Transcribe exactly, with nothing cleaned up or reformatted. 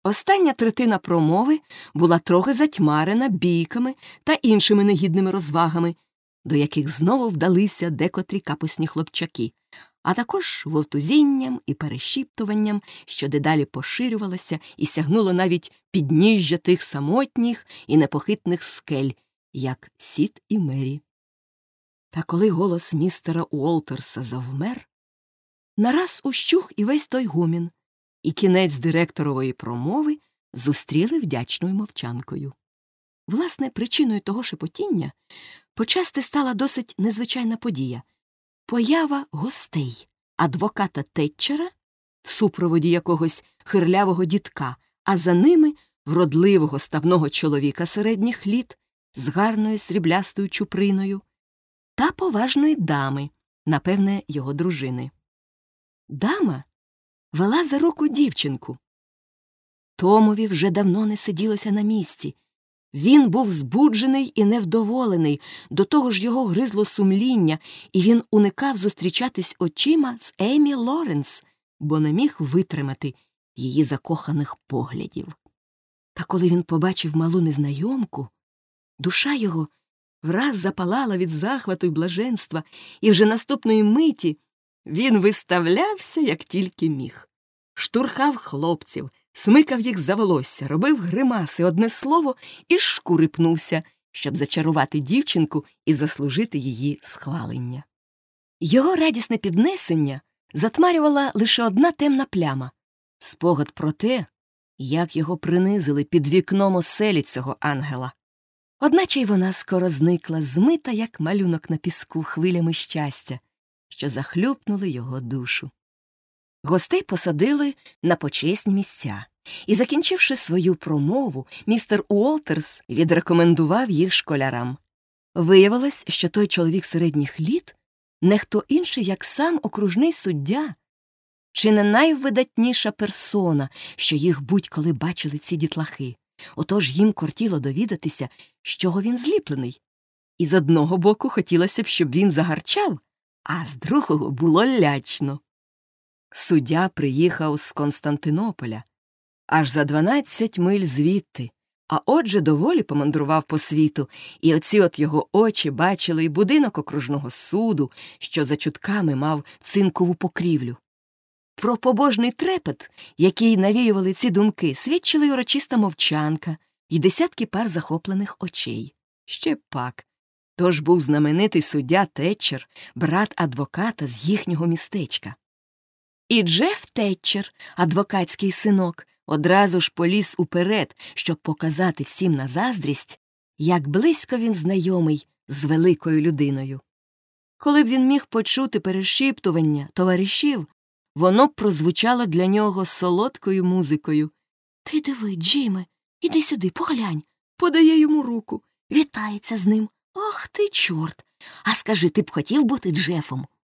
Остання третина промови була трохи затьмарена бійками та іншими негідними розвагами, до яких знову вдалися декотрі капусні хлопчаки, а також вовтузінням і перешіптуванням, що дедалі поширювалося і сягнуло навіть підніжжя тих самотніх і непохитних скель, як Сід і Мері. Та коли голос містера Уолтерса завмер, нараз ущух і весь той гомін, і кінець директорової промови зустріли вдячною мовчанкою. Власне, причиною того шепотіння почасти стала досить незвичайна подія – поява гостей, адвоката Тетчера в супроводі якогось хирлявого дідка, а за ними вродливого ставного чоловіка середніх літ з гарною сріблястою чуприною та поважної дами, напевне, його дружини. Дама вела за руку дівчинку. Томові вже давно не сиділося на місці. Він був збуджений і невдоволений, до того ж його гризло сумління, і він уникав зустрічатись очима з Емі Лоренс, бо не міг витримати її закоханих поглядів. Та коли він побачив малу незнайомку, душа його враз запалала від захвату й блаженства, і вже наступної миті він виставлявся, як тільки міг. Штурхав хлопців, смикав їх за волосся, робив гримаси, одне слово, і з шкури пнувся, щоб зачарувати дівчинку і заслужити її схвалення. Його радісне піднесення затмарювала лише одна темна пляма – спогад про те, як його принизили під вікном оселі цього ангела. Одначе й вона скоро зникла, змита, як малюнок на піску, хвилями щастя, що захлюпнули його душу. Гостей посадили на почесні місця, і, закінчивши свою промову, містер Уолтерс відрекомендував їх школярам. Виявилось, що той чоловік середніх літ не хто інший, як сам окружний суддя, чи не найвидатніша персона, що їх будь-коли бачили ці дітлахи. Отож їм кортіло довідатися, з чого він зліплений. І з одного боку хотілося б, щоб він загарчав, а з другого було лячно. Суддя приїхав з Константинополя, аж за дванадцять миль звідти, а отже доволі помандрував по світу, і оці от його очі бачили й будинок окружного суду, що за чутками мав цинкову покрівлю. Про побожний трепет, який навіювали ці думки, свідчили й урочиста мовчанка і десятки пар захоплених очей. Ще пак. Тож був знаменитий суддя Тетчер, брат адвоката з їхнього містечка. І Джеф Тетчер, адвокатський синок, одразу ж поліз уперед, щоб показати всім на заздрість, як близько він знайомий з великою людиною. Коли б він міг почути перешіптування товаришів, воно б прозвучало для нього солодкою музикою. «Ти диви, Джиме, іди сюди, поглянь», подає йому руку, вітається з ним. «Ах ти, чорт! А скажи, ти б хотів бути Джефом?»